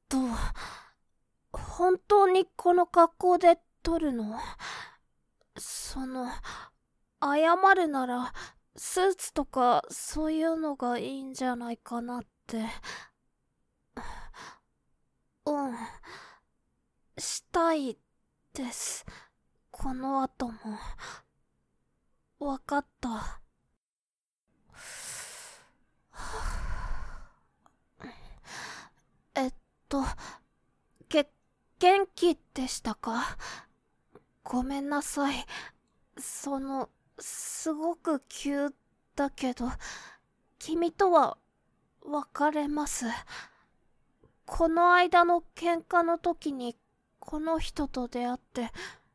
と、本当にこの格好で撮るの？謝るなら、スーツとかそういうのがいいんじゃないかなって。うん、したいです。この後も。わかった。えっと、げ、元気でしたか？ごめんなさい。すごく急だけど、君とは別れます。この間の喧嘩の時にこの人と出会って、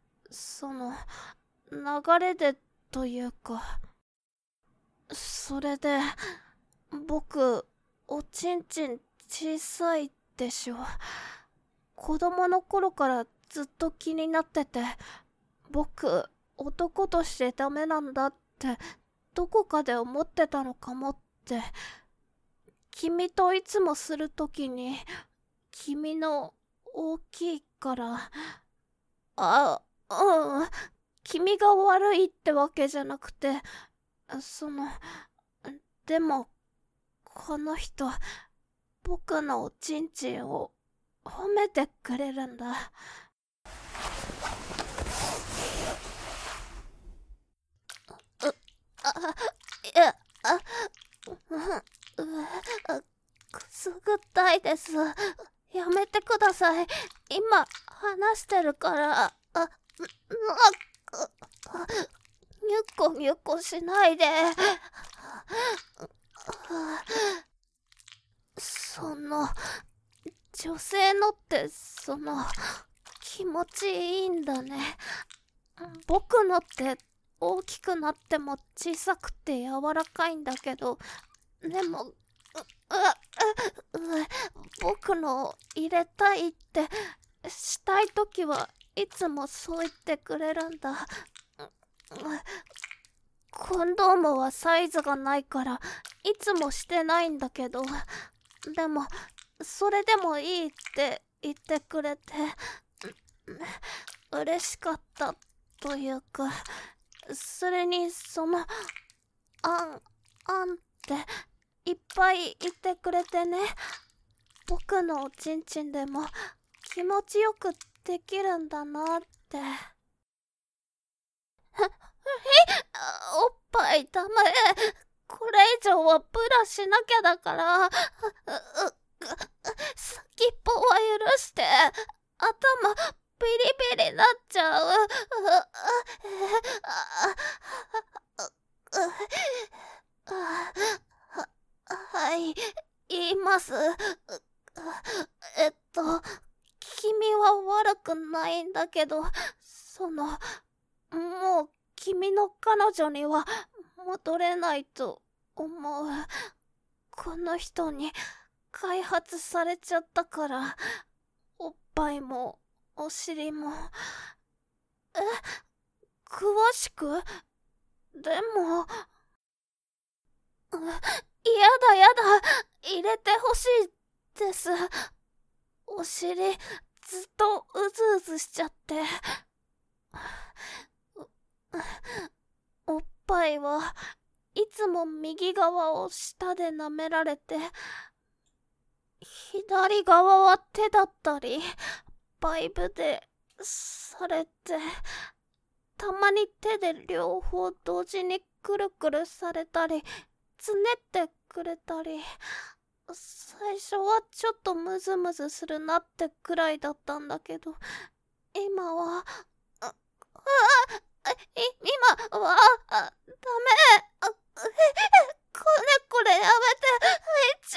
流れでというか、それで、僕、おちんちん小さいでしょ。子供の頃からずっと気になってて、僕、男としてダメなんだって、どこかで思ってたのかもって。君といつもするときに、君の大きいから、あ、うん、君が悪いってわけじゃなくて、その、でも、この人、僕のおちんちんを褒めてくれるんだ。あ、いや、うん、くすぐったいです。やめてください。今、話してるから、にゅっこにゅっこしないで。その、女性のって、気持ちいいんだね。僕のって大きくなっても小さくて柔らかいんだけど、でも、僕の入れたいってしたいときはいつもそう言ってくれるんだ。コンドームはサイズがないからいつもしてないんだけど、でもそれでもいいって言ってくれて嬉しかったというか、それにあんっていっぱい言ってくれてね、僕のおちんちんでも気持ちよくできるんだなって。おっぱいダメ。これ以上はブラしなきゃだから。先っぽは許して。頭ビリビリなっちゃう。はい、言います。君は悪くないんだけど、もう君の彼女には戻れないと思う。この人に開発されちゃったから、おっぱいもお尻も。え、詳しく？でも、やだやだ、入れてほしいです。お尻、ずっとうずうずしちゃって。おっぱいはいつも右側を舌で舐められて、左側は手だったり、バイブでされて、たまに手で両方同時にくるくるされたり、つねってくれたり、最初はちょっとムズムズするなってくらいだったんだけど、今は、今は、ダメ。これやめて。いっち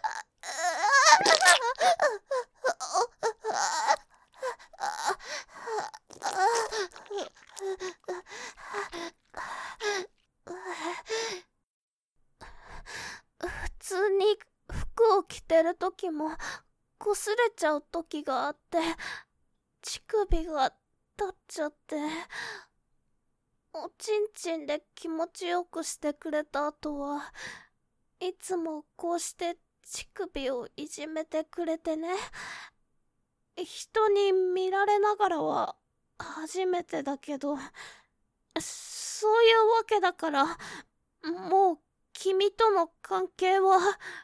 普通に服を着てる時も擦れちゃう時があって、乳首が立っちゃって、おちんちんで気持ちよくしてくれた後はいつもこうして乳首をいじめてくれてね。人に見られながらは初めてだけど、そういうわけだから、もう君との関係は、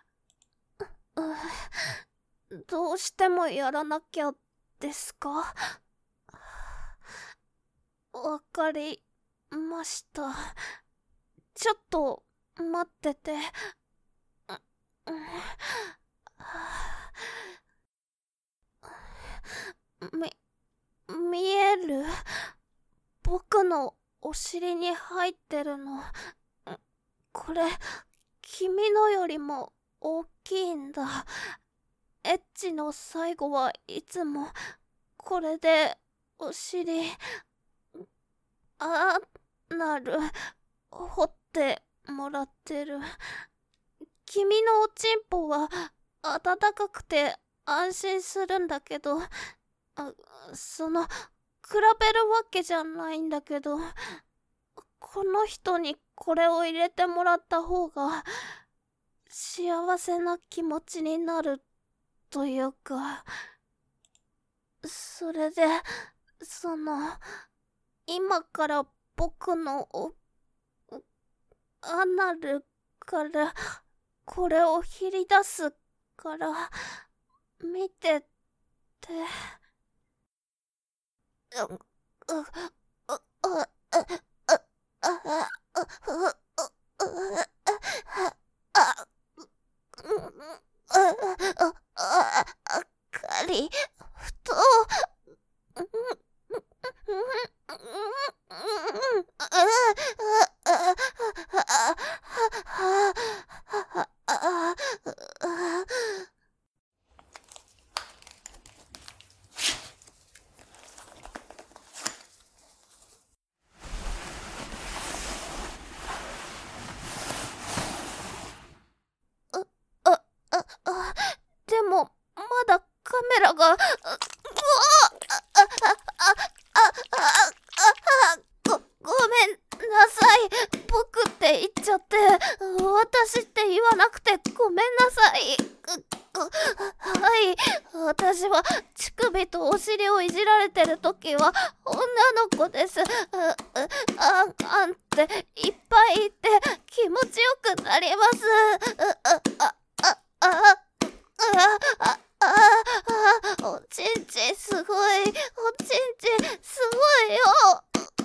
どうしてもやらなきゃですか？わかりました。ちょっと待ってて。見える？僕のお尻に入ってるの。これ、君のよりも大きいんだ。エッチの最後はいつも、これで、お尻、なる、掘ってもらってる。君のおちんぽは、暖かくて安心するんだけど、比べるわけじゃないんだけど、この人にこれを入れてもらった方が幸せな気持ちになるというか、それで今から僕のアナルからこれを切り出すから見てて。かり、ふと、でも、まだカメラが、ごめんなさい。僕って言っちゃって、私って言わなくてごめんなさい。はい、私は乳首とお尻をいじられてるときは女の子です。あんっていっぱいいて気持ちよくなります。おちんちんすごい。おちんちんすごいよ。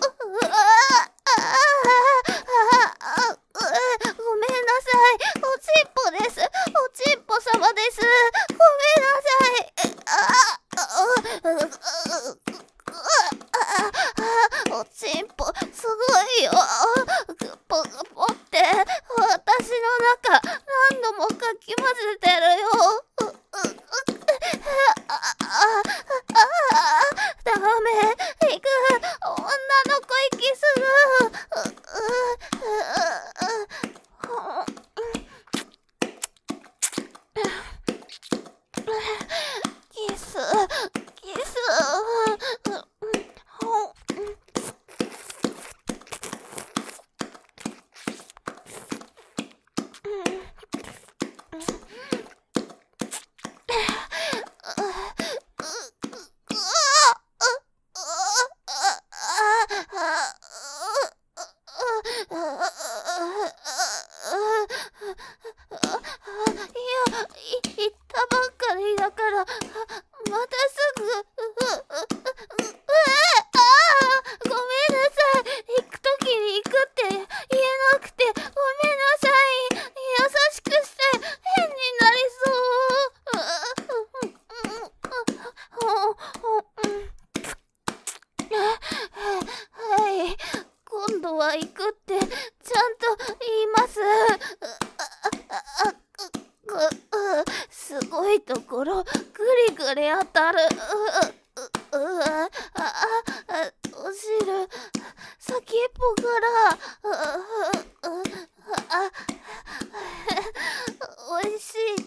ごめんなさい。おちんぽです。おちんぽ様です。ごめんなさい。おちんぽすごいよ。ポポって私の中何度もかき混ぜてるよ。ダメ、行く。女の子息する。キス、キス。行ったばっかりだから、またすぐ。ごめんなさい。行くときに行くって言えなくて、ごめんなさい。優しくして変になりそう。はい、今度は行くってちゃんと言います。すごいところぐりぐり当たる。お汁先っぽからおいしい